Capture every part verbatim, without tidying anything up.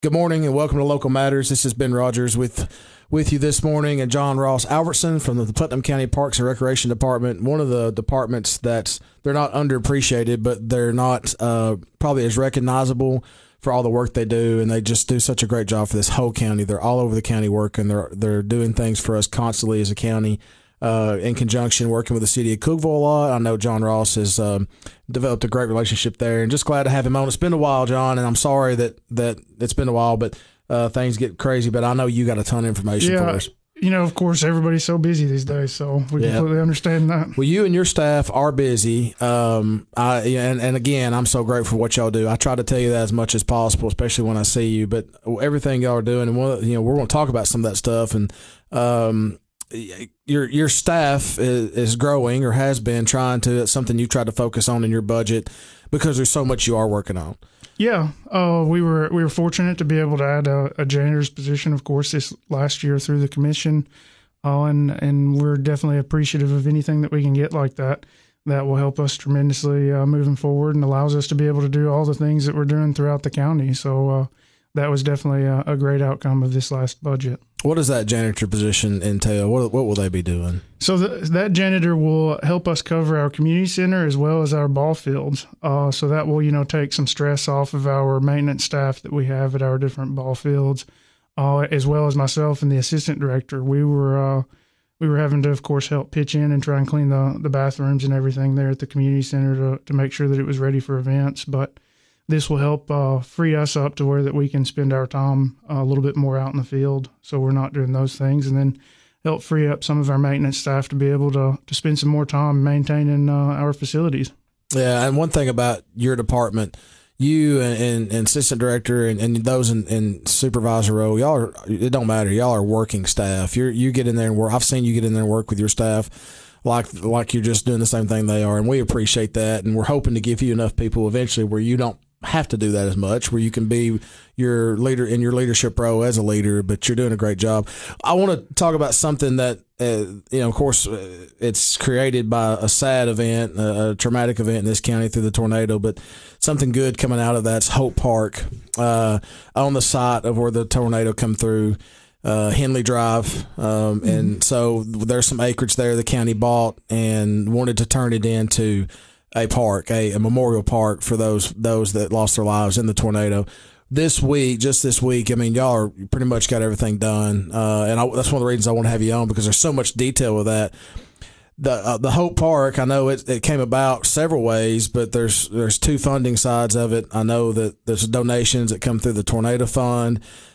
Good morning and welcome to Local Matters. This is Ben Rogers with with you this morning, and John Ross Albertson from the Putnam County Parks and Recreation Department, one of the departments that's they're not underappreciated, but they're not uh, probably as recognizable for all the work they do, and they just do such a great job for this whole county. They're all over the county working. They're they're doing things for us constantly as a county. Uh, in conjunction, working with the city of Cookeville a lot. I know John Ross has um, developed a great relationship there, and just glad to have him on. It's been a while, John, and I'm sorry that, that it's been a while, but uh, things get crazy. But I know you got a ton of information yeah, for us. You know, of course, everybody's so busy these days, so we yeah. completely understand that. Well, you and your staff are busy, um, I and, and again, I'm so grateful for what y'all do. I try to tell you that as much as possible, especially when I see you. But everything y'all are doing, and one, you know, we're going to talk about some of that stuff, and um, your your staff is, is growing or has been trying to. It's something you try to focus on in your budget because there's so much you are working on. Yeah, uh, we were we were fortunate to be able to add a, a janitor's position, of course, this last year through the commission, uh, and and we're definitely appreciative of anything that we can get like that. That will help us tremendously uh, moving forward and allows us to be able to do all the things that we're doing throughout the county. So uh, that was definitely a, a great outcome of this last budget. What does that janitor position entail? What what will they be doing? So the, that janitor will help us cover our community center as well as our ball fields. Uh, so that will, you know, take some stress off of our maintenance staff that we have at our different ball fields, uh, as well as myself and the assistant director. We were uh, we were having to, of course, help pitch in and try and clean the, the bathrooms and everything there at the community center to, to make sure that it was ready for events. But this will help uh, free us up to where that we can spend our time uh, a little bit more out in the field, so we're not doing those things, and then help free up some of our maintenance staff to be able to, to spend some more time maintaining uh, our facilities. Yeah, and one thing about your department, you and, and, and assistant director and, and those in, in supervisor role, y'all are, it don't matter, y'all are working staff. You're, you get in there and work. I've seen you get in there and work with your staff like like you're just doing the same thing they are, and we appreciate that, and we're hoping to give you enough people eventually where you don't have to do that as much, where you can be your leader in your leadership role as a leader, but you're doing a great job. I want to talk about something that, uh, you know, of course, uh, it's created by a sad event, a, a traumatic event in this county through the tornado, but something good coming out of that's Hope Park, uh, on the site of where the tornado come through, uh, Henley Drive. Um, mm-hmm. And so there's some acreage there the county bought and wanted to turn it into a park, a, a memorial park for those those that lost their lives in the tornado. This week, just this week, I mean, y'all are pretty much got everything done, uh, and I, that's one of the reasons I want to have you on, because there's so much detail with that. The uh, the Hope Park, I know it, it came about several ways, but there's there's two funding sides of it. I know that there's donations that come through the tornado fund,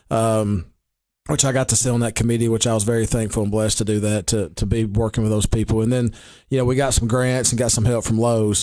um, which I got to sit on that committee, which I was very thankful and blessed to do that, to to be working with those people. And then, you know, we got some grants and got some help from Lowe's.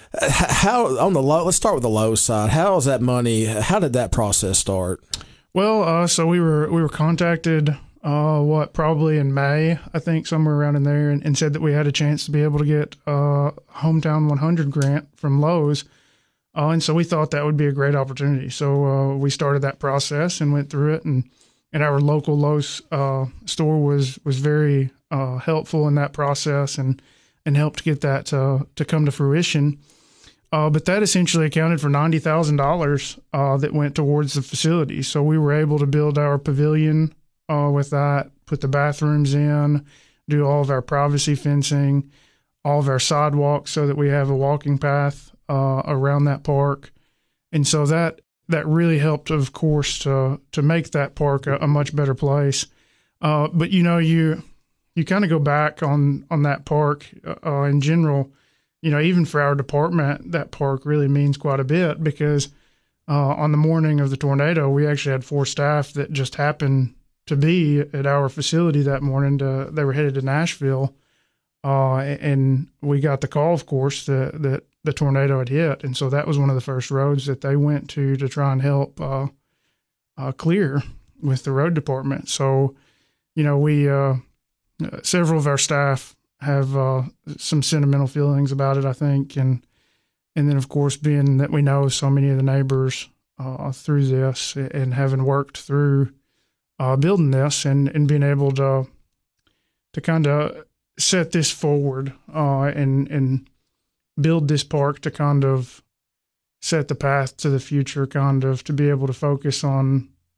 How on the low? Let's start with the Lowe's side. How is that money? How did that process start? Well, uh, so we were we were contacted, uh, what probably in May, I think, somewhere around in there, and, and said that we had a chance to be able to get a Hometown one hundred grant from Lowe's, uh, and so we thought that would be a great opportunity. So uh, we started that process and went through it, and. And our local Lowe's uh, store was was very uh, helpful in that process and and helped get that uh, to come to fruition. Uh, but that essentially accounted for ninety thousand dollars uh, that went towards the facility. So we were able to build our pavilion uh, with that, put the bathrooms in, do all of our privacy fencing, all of our sidewalks so that we have a walking path uh, around that park. And so that That really helped, of course, to to make that park a, a much better place. Uh, but you know, you you kind of go back on on that park uh, in general. You know, even for our department, that park really means quite a bit, because uh, on the morning of the tornado, we actually had four staff that just happened to be at our facility that morning. To, they were headed to Nashville, uh, and we got the call, of course, that that. the tornado had hit. And so that was one of the first roads that they went to to try and help uh, uh, clear with the road department. So, you know, we, uh, several of our staff have uh, some sentimental feelings about it, I think. And, and then, of course, being that we know so many of the neighbors uh, through this and having worked through uh, building this and, and being able to, to kind of set this forward uh, and, and, build this park to kind of set the path to the future, kind of to be able to focus on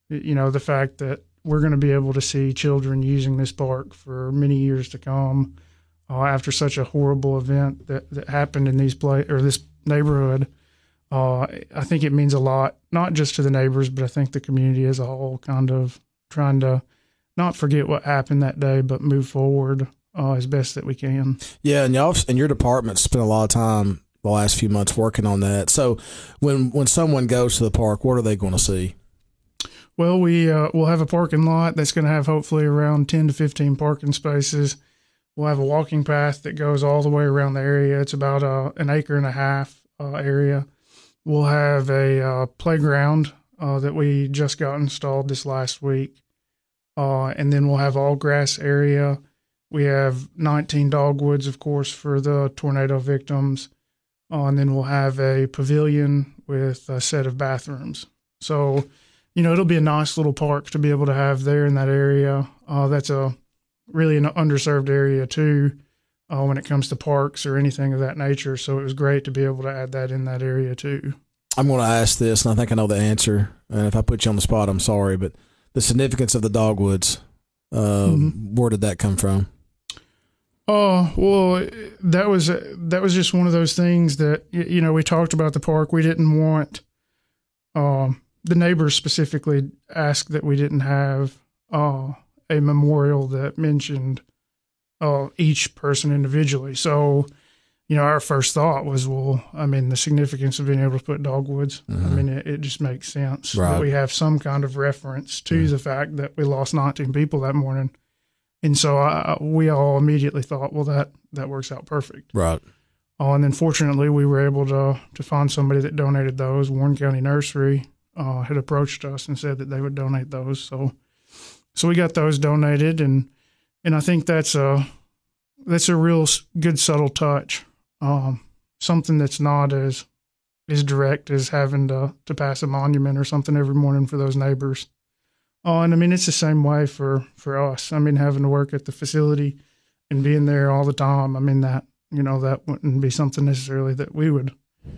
you know, the fact that we're going to be able to see children using this park for many years to come uh, after such a horrible event that, that happened in these play or this neighborhood. Uh, I think it means a lot, not just to the neighbors, but I think the community as a whole, kind of trying to not forget what happened that day, but move forward uh, as best that we can. Yeah, and y'all and your department spent a lot of time the last few months working on that. So when when someone goes to the park, what are they going to see? Well, we uh, we'll have a parking lot that's going to have hopefully around ten to fifteen parking spaces. We'll have a walking path that goes all the way around the area. It's about uh, an acre and a half uh, area. We'll have a uh, playground uh, that we just got installed this last week. Uh, and then we'll have all grass area. We have nineteen dogwoods, of course, for the tornado victims. Uh, and then we'll have a pavilion with a set of bathrooms. So, you know, it'll be a nice little park to be able to have there in that area. Uh, that's a really an underserved area too uh, when it comes to parks or anything of that nature. So it was great to be able to add that in that area too. I'm going to ask this, and I think I know the answer. And if I put you on the spot, I'm sorry, but the significance of the dogwoods, uh, mm-hmm. where did that come from? Oh, well, that was that was just one of those things that, you know, we talked about the park. We didn't want um, the neighbors specifically asked that we didn't have uh, a memorial that mentioned uh, each person individually. So, you know, our first thought was, well, I mean, the significance of being able to put dogwoods. Mm-hmm. I mean, it, it just makes sense right. that we have some kind of reference to mm-hmm. the fact that we lost nineteen people that morning. And so I, we all immediately thought, well, that, that works out perfect. Right. Uh, and then fortunately, we were able to to find somebody that donated those. Warren County Nursery uh, had approached us and said that they would donate those. So so we got those donated, and and I think that's a, that's a real good subtle touch, um, something that's not as as direct as having to, to pass a monument or something every morning for those neighbors. Oh, and I mean, it's the same way for, for us. I mean, having to work at the facility and being there all the time, I mean, that, you know, that wouldn't be something necessarily that we would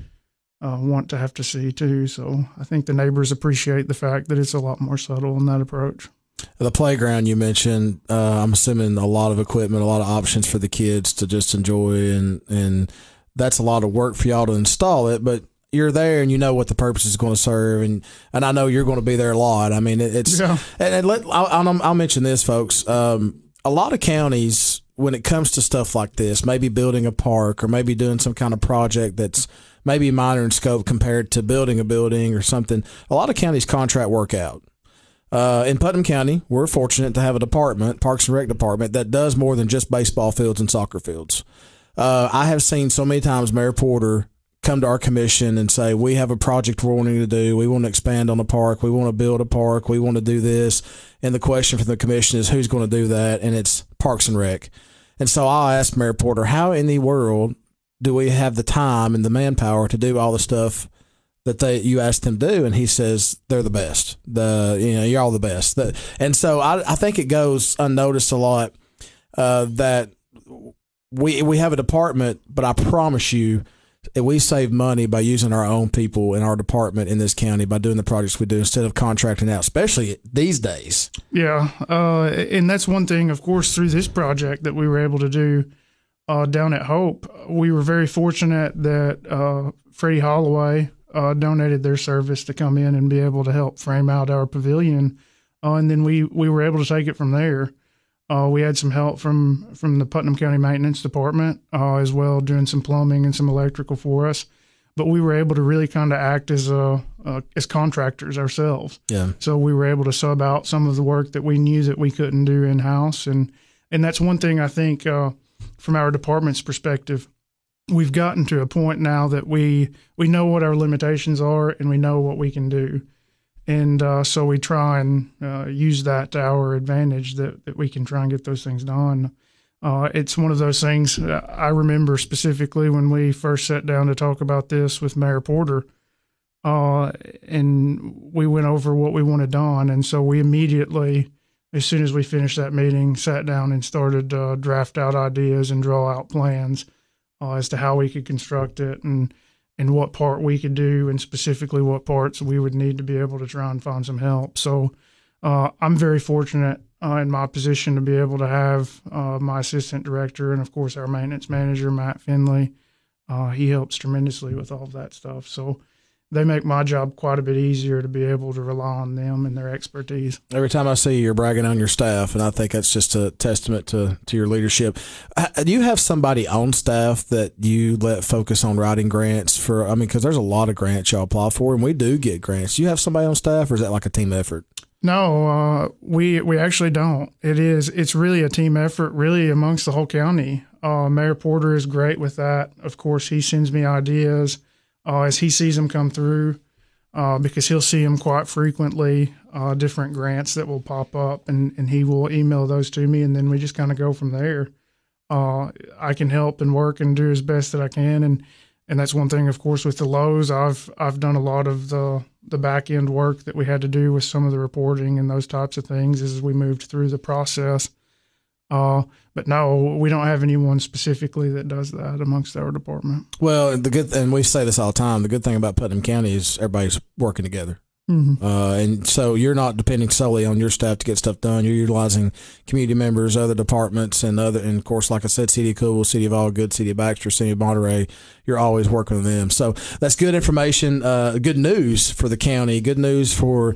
uh, want to have to see too. So I think the neighbors appreciate the fact that it's a lot more subtle in that approach. The playground you mentioned, uh, I'm assuming a lot of equipment, a lot of options for the kids to just enjoy, and, and that's a lot of work for y'all to install it, but you're there and you know what the purpose is going to serve, and, and I know you're going to be there a lot. I mean, it, it's yeah. and, and let, I'll, I'll, I'll mention this, folks. Um, a lot of counties, when it comes to stuff like this, maybe building a park or maybe doing some kind of project that's maybe minor in scope compared to building a building or something, a lot of counties contract work out. Uh, in Putnam County, we're fortunate to have a department, Parks and Rec department, that does more than just baseball fields and soccer fields. Uh, I have seen so many times Mayor Porter come to our commission and say, we have a project we're wanting to do. We want to expand on the park. We want to build a park. We want to do this. And the question from the commission is, who's going to do that? And it's Parks and Rec. And so I asked Mayor Porter, how in the world do we have the time and the manpower to do all the stuff that they you asked them to do? And he says, they're the best. The you know, you're all the best. The, and so I, I think it goes unnoticed a lot uh, that we we have a department, but I promise you, we save money by using our own people in our department in this county by doing the projects we do instead of contracting out, especially these days. Yeah, uh, and that's one thing, of course, through this project that we were able to do uh, down at Hope. We were very fortunate that uh, Freddie Holloway uh, donated their service to come in and be able to help frame out our pavilion, uh, and then we, we were able to take it from there. Uh, we had some help from, from the Putnam County Maintenance Department uh, as well, doing some plumbing and some electrical for us. But we were able to really kind of act as a, uh, as contractors ourselves. Yeah. So we were able to sub out some of the work that we knew that we couldn't do in house, and and that's one thing I think uh, from our department's perspective, we've gotten to a point now that we we know what our limitations are and we know what we can do. And uh, so we try and uh, use that to our advantage, that, that we can try and get those things done. Uh, it's one of those things I remember specifically when we first sat down to talk about this with Mayor Porter, uh, and we went over what we wanted done. And so we immediately, as soon as we finished that meeting, sat down and started to draft out ideas and draw out plans uh, as to how we could construct it. And and what part we could do, and specifically what parts we would need to be able to try and find some help. So uh, I'm very fortunate uh, in my position to be able to have uh, my assistant director and, of course, our maintenance manager, Matt Finley. Uh, he helps tremendously with all of that stuff. So they make my job quite a bit easier to be able to rely on them and their expertise. Every time I see you, you're bragging on your staff, and I think that's just a testament to, to your leadership. Do you have somebody on staff that you let focus on writing grants for? I mean, because there's a lot of grants y'all apply for, and we do get grants. Do you have somebody on staff, or is that like a team effort? No, uh, we we actually don't. It is it's really a team effort, really amongst the whole county. Uh, Mayor Porter is great with that. Of course, he sends me ideas uh, as he sees them come through, uh, because he'll see them quite frequently, uh, different grants that will pop up, and, and he will email those to me, and then we just kind of go from there. Uh, I can help and work and do as best that I can, and and that's one thing, of course, with the Lowe's. I've I've done a lot of the the back end work that we had to do with some of the reporting and those types of things as we moved through the process. Uh, but no, we don't have anyone specifically that does that amongst our department. Well, the good, and we say this all the time, the good thing about Putnam County is everybody's working together. Mm-hmm. Uh, and so you're not depending solely on your staff to get stuff done. You're utilizing community members, other departments, and other, and of course, like I said, City of Coolville, City of Allgood, City of Baxter, City of Monterey. You're always working with them. So that's good information, uh, good news for the county, good news for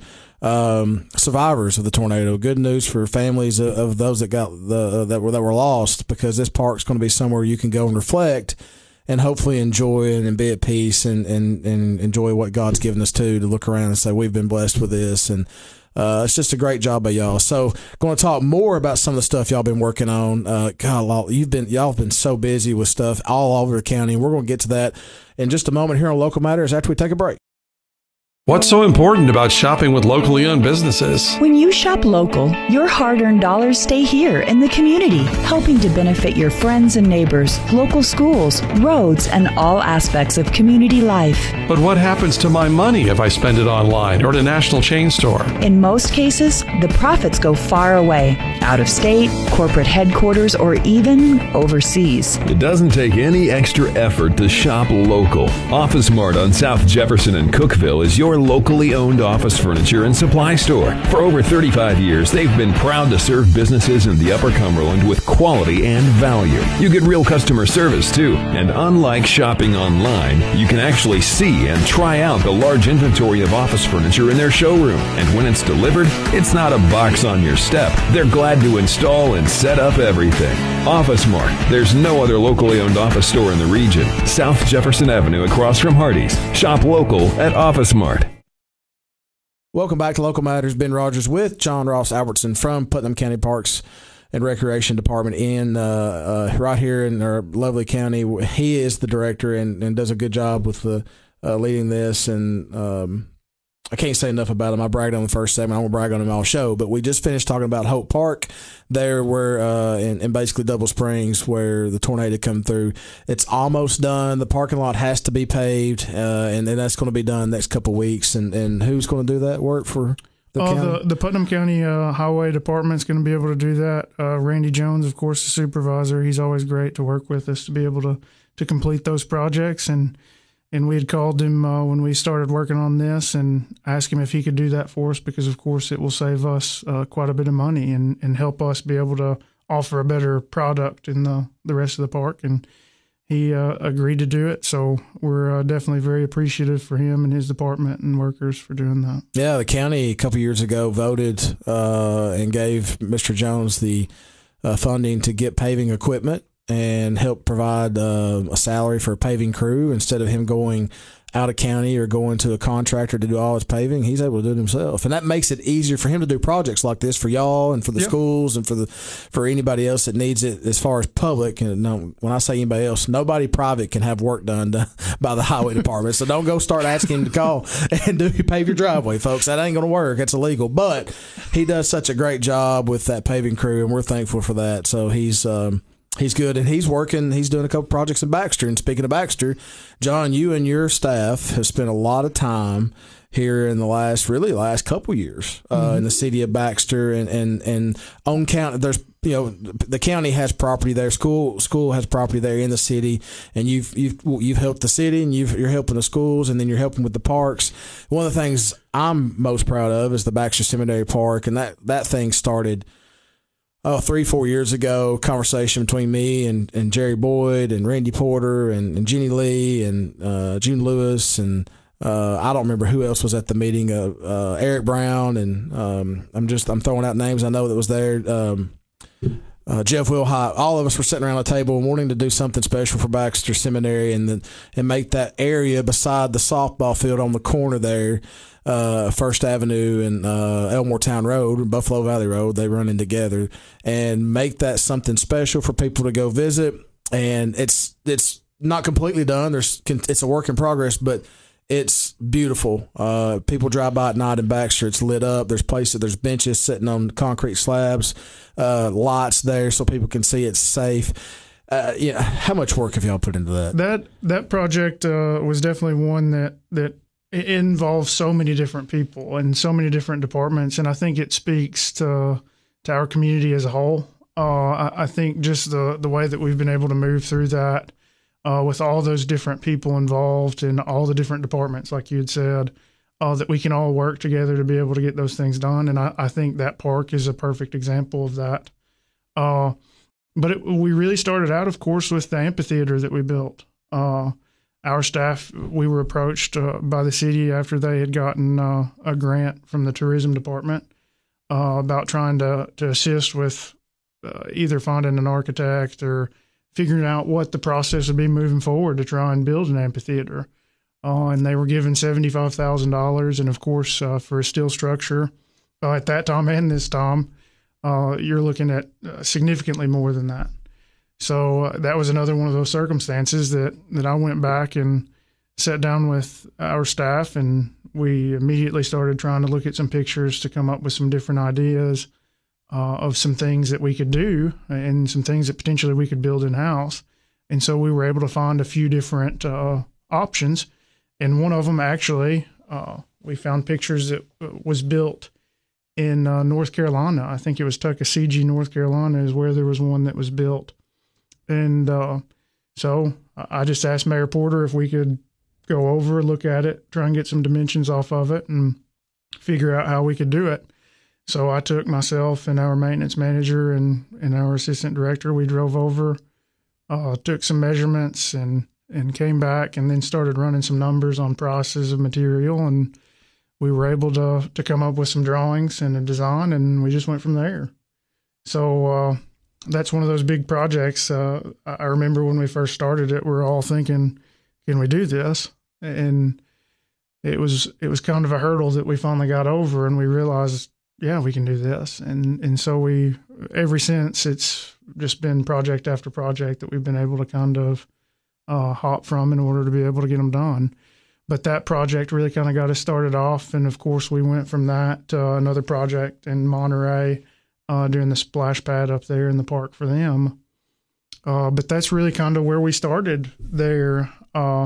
um, survivors of the tornado, good news for families of, of those that got the that were that were lost, because this park's going to be somewhere you can go and reflect and hopefully enjoy it and be at peace and, and, and enjoy what God's given us to, to look around and say, we've been blessed with this. And uh, it's just a great job by y'all. So going to talk more about some of the stuff y'all been working on. Uh, God, you've been, y'all have been so busy with stuff all over the county. We're going to get to that in just a moment here on Local Matters after we take a break. What's so important about shopping with locally owned businesses? When you shop local, your hard-earned dollars stay here in the community, helping to benefit your friends and neighbors, local schools, roads, and all aspects of community life. But what happens to my money if I spend it online or at a national chain store? In most cases, the profits go far away, out of state, corporate headquarters, or even overseas. It doesn't take any extra effort to shop local. Office Mart on South Jefferson and Cookeville is your locally owned office furniture and supply store. For over thirty-five years, they've been proud to serve businesses in the Upper Cumberland with quality and value. You get real customer service too, and unlike shopping online, you can actually see and try out the large inventory of office furniture in their showroom. And when it's delivered, it's not a box on your step. They're glad to install and set up everything. Office Mart. There's no other locally owned office store in the region. South Jefferson Avenue across from Hardee's. Shop local at Office Mart. Welcome back to Local Matters. Ben Rogers with John Ross Albertson from Putnam County Parks and Recreation Department in uh, uh, right here in our lovely county. He is the director and, and does a good job with the uh, leading this. And um, I can't say enough about him. I bragged on the first segment. I won't brag on him all show. But we just finished talking about Hope Park there, where uh, in, in basically Double Springs, where the tornado come through. It's almost done. The parking lot has to be paved, uh, and then that's going to be done next couple of weeks. And, and who's going to do that work for the oh, county? The, the Putnam County uh, Highway Department's going to be able to do that. Uh, Randy Jones, of course, the supervisor. He's always great to work with us to be able to, to complete those projects. And And we had called him uh, when we started working on this and asked him if he could do that for us, because, of course, it will save us uh, quite a bit of money and, and help us be able to offer a better product in the, the rest of the park. And he uh, agreed to do it. So we're uh, definitely very appreciative for him and his department and workers for doing that. Yeah, the county a couple years ago voted uh, and gave Mister Jones the uh, funding to get paving equipment and help provide uh, a salary for a paving crew. Instead of him going out of county or going to a contractor to do all his paving, he's able to do it himself. And that makes it easier for him to do projects like this for y'all and for the yep. schools and for the for anybody else that needs it as far as public. And no, when I say anybody else, nobody private can have work done, done by the highway department. So don't go start asking him to call and do pave your driveway, folks. That ain't going to work. It's illegal. But he does such a great job with that paving crew, and we're thankful for that. So he's um, He's good, and he's working. He's doing a couple projects in Baxter. And speaking of Baxter, John, you and your staff have spent a lot of time here in the last, really last couple years uh, mm-hmm. in the city of Baxter and and and on county. There's you know, the county has property there. School school has property there in the city, and you've you've you've helped the city, and you've, you're helping the schools, and then you're helping with the parks. One of the things I'm most proud of is the Baxter Seminary Park, and that, that thing started oh three four years ago. Conversation between me and, and Jerry Boyd and Randy Porter and, and Jenny Lee and uh, June Lewis and. Uh, I don't remember who else was at the meeting. Uh, uh, Eric Brown and um, I'm just I'm throwing out names I know that was there. Um, uh, Jeff Wilhite. All of us were sitting around the table and wanting to do something special for Baxter Seminary and the, and make that area beside the softball field on the corner there, uh, First Avenue and uh, Elmore Town Road, Buffalo Valley Road. They run in together and make that something special for people to go visit. And it's it's not completely done. There's it's a work in progress, but it's beautiful. Uh, people drive by at night in Baxter. It's lit up. There's places, there's benches sitting on concrete slabs, uh, lights there so people can see it's safe. Uh, yeah, how much work have y'all put into that? That that project uh, was definitely one that that it involves so many different people and so many different departments, and I think it speaks to to our community as a whole. Uh, I, I think just the the way that we've been able to move through that. Uh, with all those different people involved in all the different departments, like you had said, uh, that we can all work together to be able to get those things done. And I, I think that park is a perfect example of that. Uh, but it, we really started out, of course, with the amphitheater that we built. Uh, our staff, we were approached uh, by the city after they had gotten uh, a grant from the tourism department uh, about trying to, to assist with uh, either finding an architect or figuring out what the process would be moving forward to try and build an amphitheater. Uh, and they were given seventy-five thousand dollars. And, of course, uh, for a steel structure, uh, at that time and this time, uh, you're looking at uh, significantly more than that. So uh, that was another one of those circumstances that, that I went back and sat down with our staff, and we immediately started trying to look at some pictures to come up with some different ideas Uh, of some things that we could do and some things that potentially we could build in-house. And so we were able to find a few different uh, options. And one of them actually, uh, we found pictures that was built in uh, North Carolina. I think it was Tuckasegee, North Carolina is where there was one that was built. And uh, so I just asked Mayor Porter if we could go over, look at it, try and get some dimensions off of it and figure out how we could do it. So I took myself and our maintenance manager and, and our assistant director. We drove over, uh, took some measurements and, and came back and then started running some numbers on prices of material. And we were able to, to come up with some drawings and a design, and we just went from there. So uh, that's one of those big projects. Uh, I remember when we first started it, we were all thinking, can we do this? And it was it was kind of a hurdle that we finally got over, and we realized, yeah, we can do this. And and so we, ever since, it's just been project after project that we've been able to kind of uh, hop from in order to be able to get them done. But that project really kind of got us started off. And, of course, we went from that to another project in Monterey, uh, doing the splash pad up there in the park for them. Uh, but that's really kind of where we started there uh,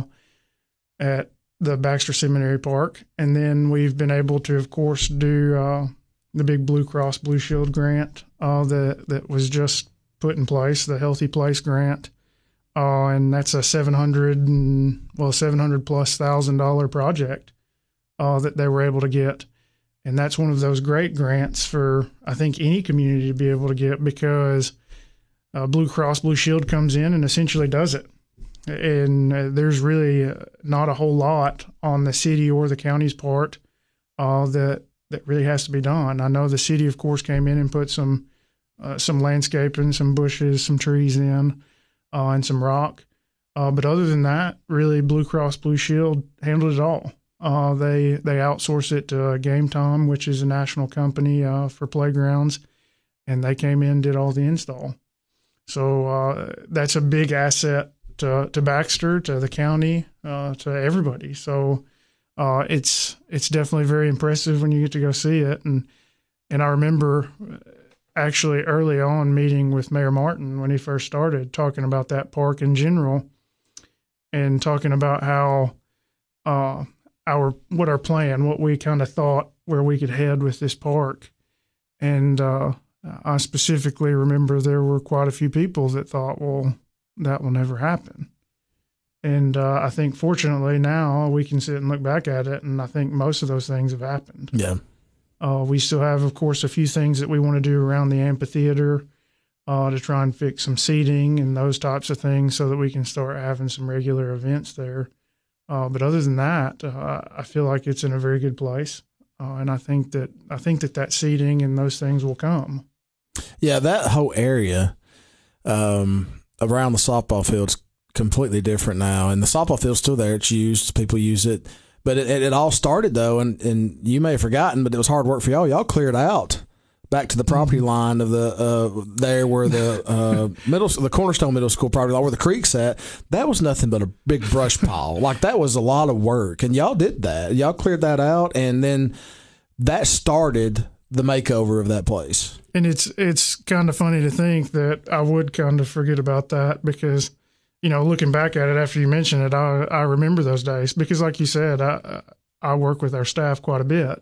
at the Baxter Seminary Park. And then we've been able to, of course, do uh, the big Blue Cross Blue Shield grant uh, that, that was just put in place, the Healthy Place grant. Uh, and that's a seven hundred and well, seven hundred plus thousand dollar project uh, that they were able to get. And that's one of those great grants for, I think, any community to be able to get, because uh, Blue Cross Blue Shield comes in and essentially does it. And uh, there's really not a whole lot on the city or the county's part uh, that that really has to be done. I know the city, of course, came in and put some uh, some landscaping, some bushes, some trees in, uh, and some rock. Uh, but other than that, really, Blue Cross Blue Shield handled it all. Uh, they they outsource it to Game Time, which is a national company uh, for playgrounds, and they came in and did all the install. So uh, that's a big asset to, to Baxter, to the county, uh, to everybody. So uh, it's it's definitely very impressive when you get to go see it. And and I remember actually early on meeting with Mayor Martin when he first started, talking about that park in general, and talking about how uh, our what our plan, what we kind of thought where we could head with this park. And uh, I specifically remember there were quite a few people that thought, well, that will never happen. And uh, I think fortunately now we can sit and look back at it, and I think most of those things have happened. Yeah. Uh, we still have, of course, a few things that we want to do around the amphitheater uh, to try and fix some seating and those types of things so that we can start having some regular events there. Uh, but other than that, uh, I feel like it's in a very good place. Uh, and I think that I think that that seating and those things will come. Yeah, that whole area um, around the softball field's completely different now, and the softball field's still there. It's used, people use it, but it, it, it all started though, and, and you may have forgotten, but it was hard work for y'all. Y'all cleared out back to the property line of the uh, there where the uh, middle, the Cornerstone Middle School property line where the creek's at. That was nothing but a big brush pile. Like that was a lot of work, and y'all did that. Y'all cleared that out, and then that started the makeover of that place. And it's it's kind of funny to think that I would kind of forget about that because, you know, looking back at it after you mentioned it, I I remember those days because, like you said, I I work with our staff quite a bit,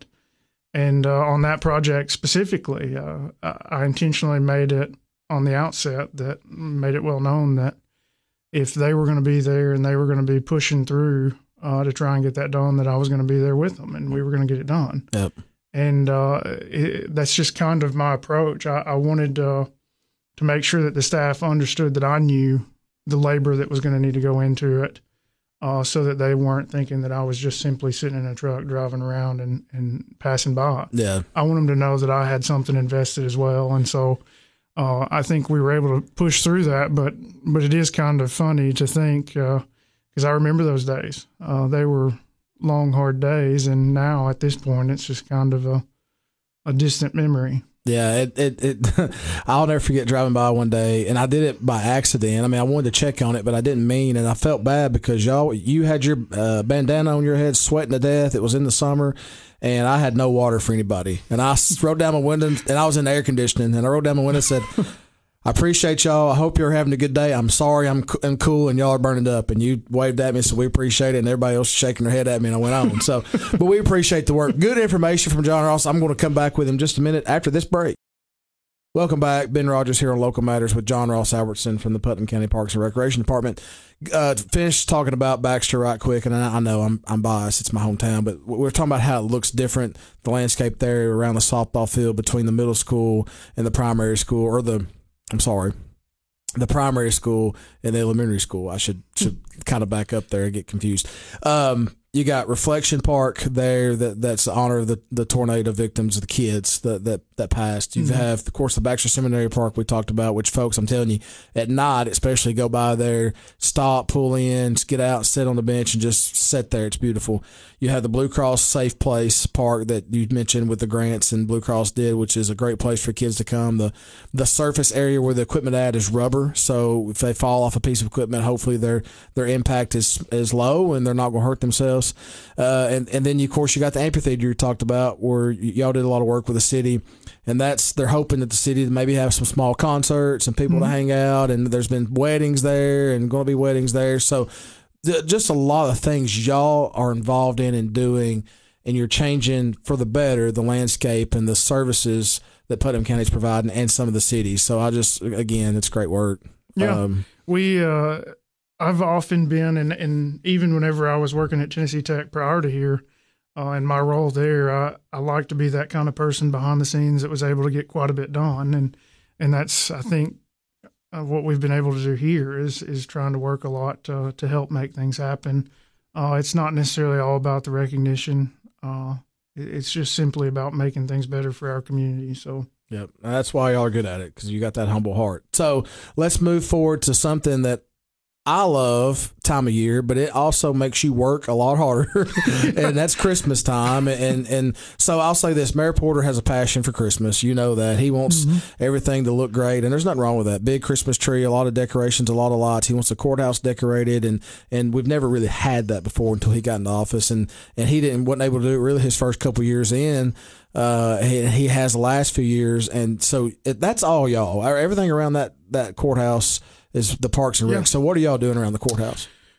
and uh, on that project specifically, uh, I intentionally made it on the outset that made it well known that if they were going to be there and they were going to be pushing through uh, to try and get that done, that I was going to be there with them and we were going to get it done. Yep. And uh, it, that's just kind of my approach. I, I wanted uh, to make sure that the staff understood that I knew the labor that was going to need to go into it uh, so that they weren't thinking that I was just simply sitting in a truck driving around and, and passing by. Yeah. I want them to know that I had something invested as well. And so uh, I think we were able to push through that. But, but it is kind of funny to think because uh, I remember those days. Uh, they were long, hard days, and now at this point, it's just kind of a a distant memory. Yeah, it, it, it I'll never forget driving by one day, and I did it by accident. I mean, I wanted to check on it, but I didn't mean, and I felt bad because y'all, you had your uh, bandana on your head, sweating to death. It was in the summer, and I had no water for anybody. And I rolled down my window, and I was in air conditioning, and I rolled down my window and said, I appreciate y'all. I hope you're having a good day. I'm sorry I'm, I'm cool and y'all are burning up. And you waved at me, so we appreciate it. And everybody else shaking their head at me, and I went on. So, but we appreciate the work. Good information from John Ross. I'm going to come back with him just a minute after this break. Welcome back. Ben Rogers here on Local Matters with John Ross Albertson from the Putnam County Parks and Recreation Department. Uh, finished talking about Baxter right quick, and I, I know I'm, I'm biased. It's my hometown, but we're talking about how it looks different, the landscape there around the softball field between the middle school and the primary school, or the I'm sorry, the primary school and the elementary school. I should should kind of back up there and get confused. Um, you got Reflection Park there. That that's the honor of the, the tornado victims, the kids that that, that passed. You mm-hmm. have, of course, the Baxter Seminary Park we talked about, which, folks, I'm telling you, at night especially, go by there, stop, pull in, get out, sit on the bench, and just sit there. It's beautiful. You have the Blue Cross Safe Place Park that you mentioned with the grants and Blue Cross did, which is a great place for kids to come. The the surface area where the equipment at is rubber, so if they fall off a piece of equipment, hopefully their their impact is is low and they're not going to hurt themselves. Uh, and and then, of course, you got the amphitheater you talked about, where y- y'all did a lot of work with the city, and that's they're hoping that the city maybe have some small concerts and people mm-hmm. to hang out, and there's been weddings there and going to be weddings there. So just a lot of things y'all are involved in and doing, and you're changing for the better the landscape and the services that Putnam County is providing and some of the cities. So I just, again, it's great work. Yeah, um, we, uh, I've often been, and, and even whenever I was working at Tennessee Tech prior to here, uh, in my role there, I, I like to be that kind of person behind the scenes that was able to get quite a bit done. And, and that's, I think, Uh, what we've been able to do here is is trying to work a lot to, to help make things happen. Uh, it's not necessarily all about the recognition. Uh, it, it's just simply about making things better for our community. So, yep, that's why y'all are good at it, because you got that humble heart. So let's move forward to something that I love time of year, but it also makes you work a lot harder, and that's Christmas time. And and so I'll say this: Mayor Porter has a passion for Christmas. You know that he wants mm-hmm. everything to look great, and there's nothing wrong with that. Big Christmas tree, a lot of decorations, a lot of lights. He wants the courthouse decorated, and and we've never really had that before until he got into office, and and he didn't wasn't able to do it really his first couple years in. Uh, he, he has the last few years, and so it, that's all y'all. Everything around that that courthouse is the Parks and Rec. Yeah. So what are y'all doing around the courthouse?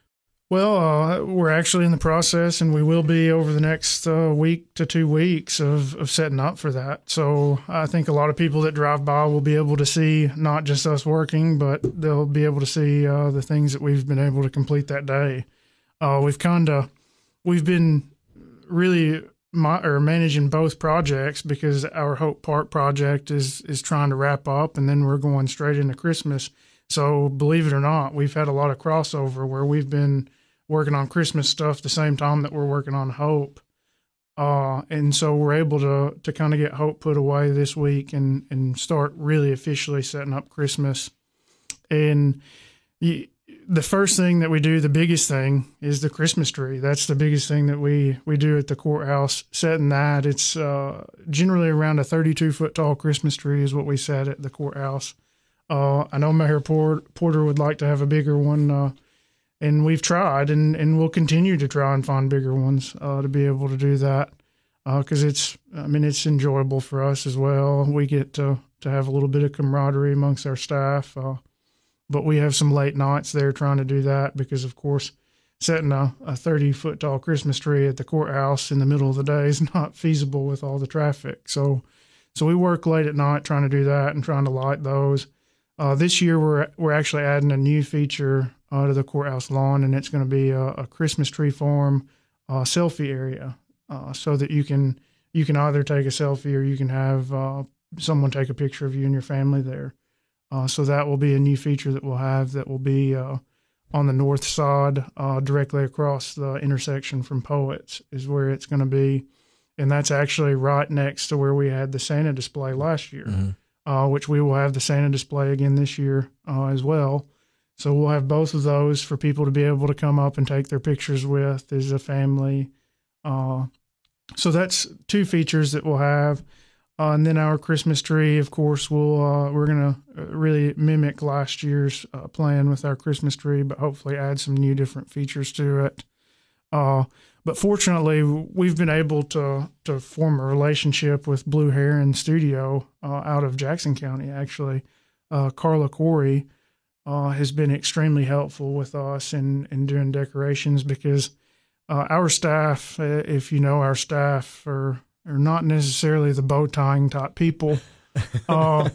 Well, uh, we're actually in the process, and we will be over the next uh, week to two weeks of, of setting up for that. So I think a lot of people that drive by will be able to see not just us working, but they'll be able to see uh, the things that we've been able to complete that day. Uh, we've kind of we've been really my, or managing both projects because our Hope Park project is is trying to wrap up, and then we're going straight into Christmas. So believe it or not, we've had a lot of crossover where we've been working on Christmas stuff the same time that we're working on Hope. Uh, and so we're able to to kind of get Hope put away this week and, and start really officially setting up Christmas. And you, the first thing that we do, the biggest thing, is the Christmas tree. That's the biggest thing that we, we do at the courthouse. Setting that, it's uh, generally around a thirty-two foot tall Christmas tree is what we set at the courthouse. Uh, I know Mayor Porter would like to have a bigger one, uh, and we've tried, and, and we'll continue to try and find bigger ones uh, to be able to do that, because uh, it's, I mean, it's enjoyable for us as well. We get to, to have a little bit of camaraderie amongst our staff, uh, but we have some late nights there trying to do that because, of course, setting a, a thirty foot tall Christmas tree at the courthouse in the middle of the day is not feasible with all the traffic. So, so we work late at night trying to do that and trying to light those. Uh, this year, we're we're actually adding a new feature uh, to the courthouse lawn, and it's going to be a, a Christmas tree farm uh, selfie area, uh, so that you can you can either take a selfie or you can have uh, someone take a picture of you and your family there. Uh, so that will be a new feature that we'll have that will be uh, on the north side, uh, directly across the intersection from Poets is where it's going to be, and that's actually right next to where we had the Santa display last year. Mm-hmm. Uh, which we will have the Santa display again this year uh, as well. So we'll have both of those for people to be able to come up and take their pictures with as a family. Uh, so that's two features that we'll have. Uh, and then our Christmas tree, of course, we'll, uh, we're going to really mimic last year's uh, plan with our Christmas tree, but hopefully add some new different features to it. Uh, but fortunately, we've been able to to form a relationship with Blue Heron Studio uh, out of Jackson County, actually. Uh, Carla Corey uh, has been extremely helpful with us in, in doing decorations because uh, our staff, if you know our staff, are, are not necessarily the bow tying type people. Uh,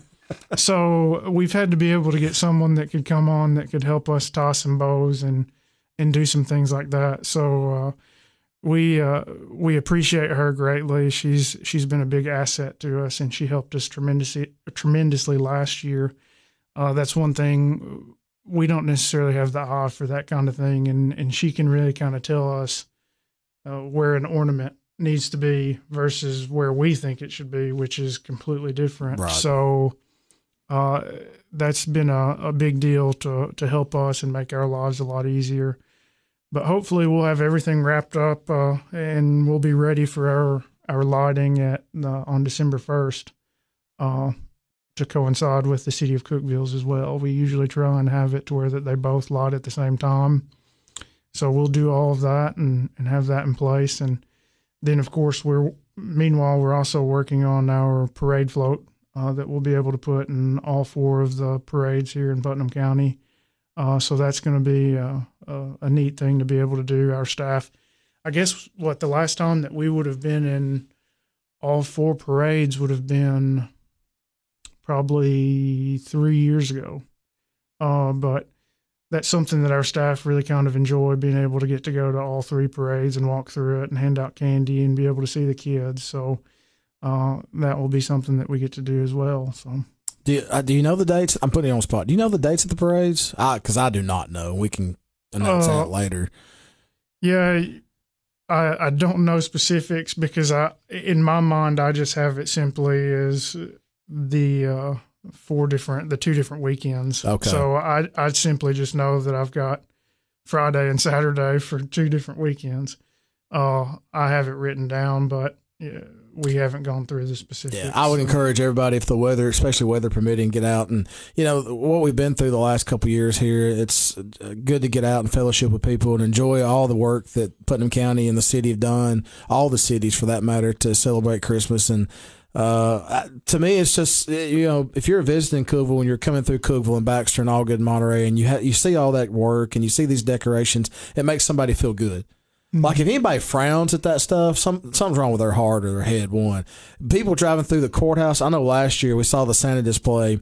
so we've had to be able to get someone that could come on that could help us tie some bows and and do some things like that. So uh, we uh, we appreciate her greatly. She's she's been a big asset to us, and she helped us tremendously tremendously last year. Uh, that's one thing we don't necessarily have the eye for that kind of thing, and and she can really kind of tell us uh, where an ornament needs to be versus where we think it should be, which is completely different. Right. So. Uh, that's been a, a big deal to, to help us and make our lives a lot easier. But hopefully we'll have everything wrapped up uh, and we'll be ready for our, our lighting at uh, on December first uh, to coincide with the City of Cookeville's as well. We usually try and have it to where that they both light at the same time. So we'll do all of that and, and have that in place. And then, of course, we're meanwhile, we're also working on our parade float Uh, that we'll be able to put in all four of the parades here in Putnam County. Uh, so that's going to be uh, a, a neat thing to be able to do. Our staff, I guess, what the last time that we would have been in all four parades would have been probably three years ago. Uh, but that's something that our staff really kind of enjoy, being able to get to go to all three parades and walk through it and hand out candy and be able to see the kids. So Uh, that will be something that we get to do as well. So, do you, uh, do you know the dates? I'm putting you on the spot. Do you know the dates of the parades? Because I, I do not know. We can announce uh, that later. Yeah, I I don't know specifics because I in my mind I just have it simply as the uh, four different the two different weekends. Okay. So I I simply just know that I've got Friday and Saturday for two different weekends. Uh, I have it written down, but. Yeah, we haven't gone through the specifics. Yeah, I would encourage everybody, if the weather, especially weather permitting, get out. And, you know, what we've been through the last couple of years here, it's good to get out and fellowship with people and enjoy all the work that Putnam County and the city have done, all the cities for that matter, to celebrate Christmas. And Uh, to me, it's just, you know, if you're visiting Cookeville and you're coming through Cookeville and Baxter and Allgood and Monterey, and you ha- you see all that work and you see these decorations, it makes somebody feel good. Mm-hmm. Like if anybody frowns at that stuff, some something's wrong with their heart or their head. One, people driving through the courthouse. I know last year we saw the Santa display,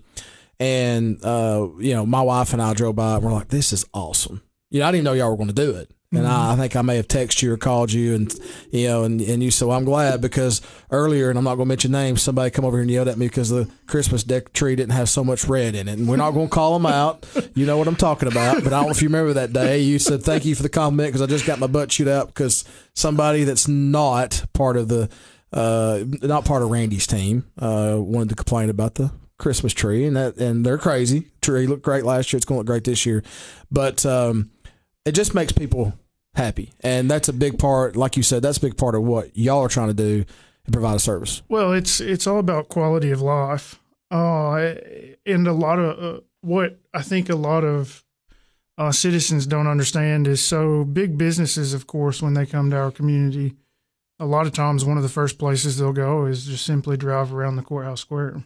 and uh, you know, my wife and I drove by and we're like, "This is awesome." You know, I didn't know y'all were going to do it. And I, I think I may have texted you or called you, and you know, and, and you said, well, I'm glad, because earlier, and I'm not going to mention names, somebody come over here and yelled at me because the Christmas deck tree didn't have so much red in it. And we're not going to call them out. You know what I'm talking about. But I don't know if you remember that day. You said, thank you for the compliment, because I just got my butt chewed out because somebody that's not part of the, uh, not part of Randy's team, uh, wanted to complain about the Christmas tree, and that, and they're crazy. Tree looked great last year. It's going to look great this year. But, um, it just makes people happy, and that's a big part. Like you said, that's a big part of what y'all are trying to do and provide a service. Well, it's it's all about quality of life, uh, and a lot of uh, what I think a lot of uh, citizens don't understand is, so big businesses, of course, when they come to our community, a lot of times one of the first places they'll go is just simply drive around the courthouse square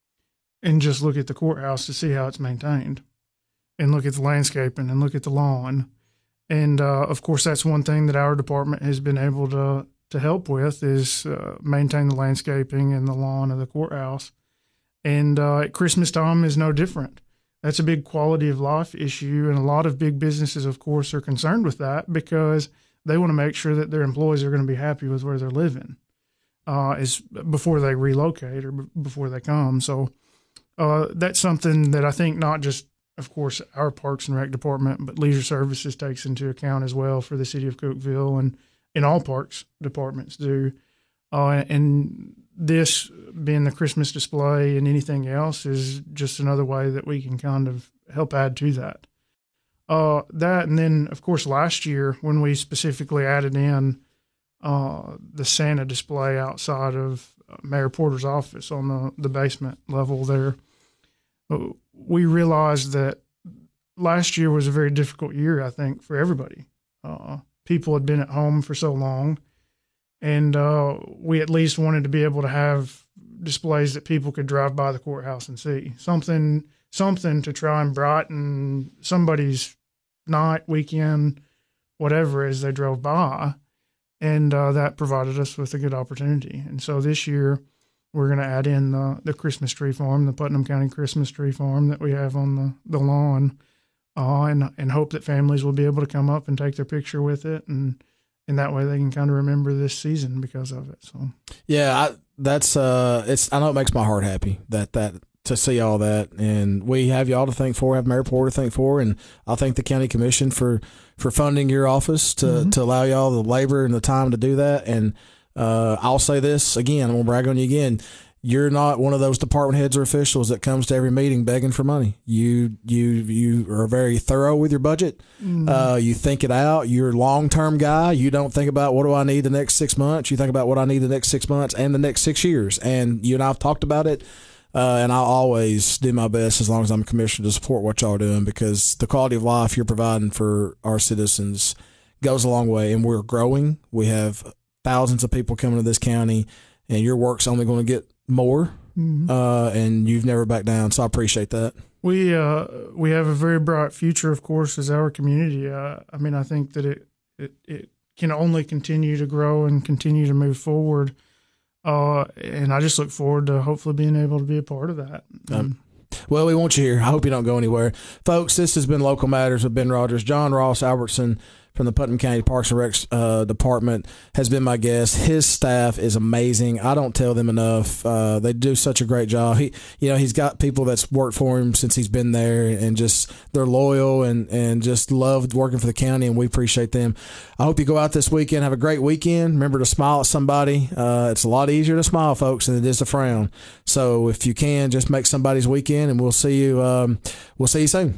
and just look at the courthouse to see how it's maintained, and look at the landscaping and look at the lawn. And, uh, of course, that's one thing that our department has been able to to help with, is uh, maintain the landscaping and the lawn of the courthouse. And uh, at Christmas time is no different. That's a big quality of life issue, and a lot of big businesses, of course, are concerned with that, because they want to make sure that their employees are going to be happy with where they're living uh, is before they relocate or b- before they come. So uh, that's something that I think not just, of course, our Parks and Rec department, but Leisure Services takes into account as well for the city of Cookeville, and in all parks departments do. Uh, and this being the Christmas display and anything else is just another way that we can kind of help add to that. Uh, that, and then, of course, last year when we specifically added in uh, the Santa display outside of Mayor Porter's office on the, the basement level there, we realized that last year was a very difficult year, I think, for everybody. Uh, people had been at home for so long, and uh, we at least wanted to be able to have displays that people could drive by the courthouse and see. Something something to try and brighten somebody's night, weekend, whatever, as they drove by. And uh, that provided us with a good opportunity. And so this year, we're going to add in the, the Christmas tree farm, the Putnam County Christmas tree farm that we have on the, the lawn, uh, and and hope that families will be able to come up and take their picture with it, and and that way they can kind of remember this season because of it. So yeah, I, that's uh, it's I know it makes my heart happy that that to see all that, and we have y'all to thank for, have Mayor Porter to thank for, and I thank the county commission for for funding your office to mm-hmm. to allow y'all the labor and the time to do that. And Uh, I'll say this again, I'm going to brag on you again. You're not one of those department heads or officials that comes to every meeting begging for money. You you you are very thorough with your budget. Mm. Uh, you think it out. You're a long-term guy. You don't think about what do I need the next six months. You think about what I need the next six months and the next six years. And you and I have talked about it, uh, and I always do my best as long as I'm commissioned to support what y'all are doing, because the quality of life you're providing for our citizens goes a long way, and we're growing. We have thousands of people coming to this county, and your work's only going to get more, mm-hmm. uh, and you've never backed down. So I appreciate that. We uh, we have a very bright future, of course, as our community. Uh, I mean, I think that it, it it can only continue to grow and continue to move forward, uh, and I just look forward to hopefully being able to be a part of that. Um, well, we want you here. I hope you don't go anywhere. Folks, this has been Local Matters with Ben Rogers. John Ross Albertson from the Putnam County Parks and Rec uh, Department has been my guest. His staff is amazing. I don't tell them enough. Uh, they do such a great job. He, you know, he's got people that's worked for him since he's been there, and just they're loyal and, and just loved working for the county, and we appreciate them. I hope you go out this weekend, have a great weekend. Remember to smile at somebody. Uh, it's a lot easier to smile, folks, than it is to frown. So if you can, just make somebody's weekend, and we'll see you. Um, we'll see you soon.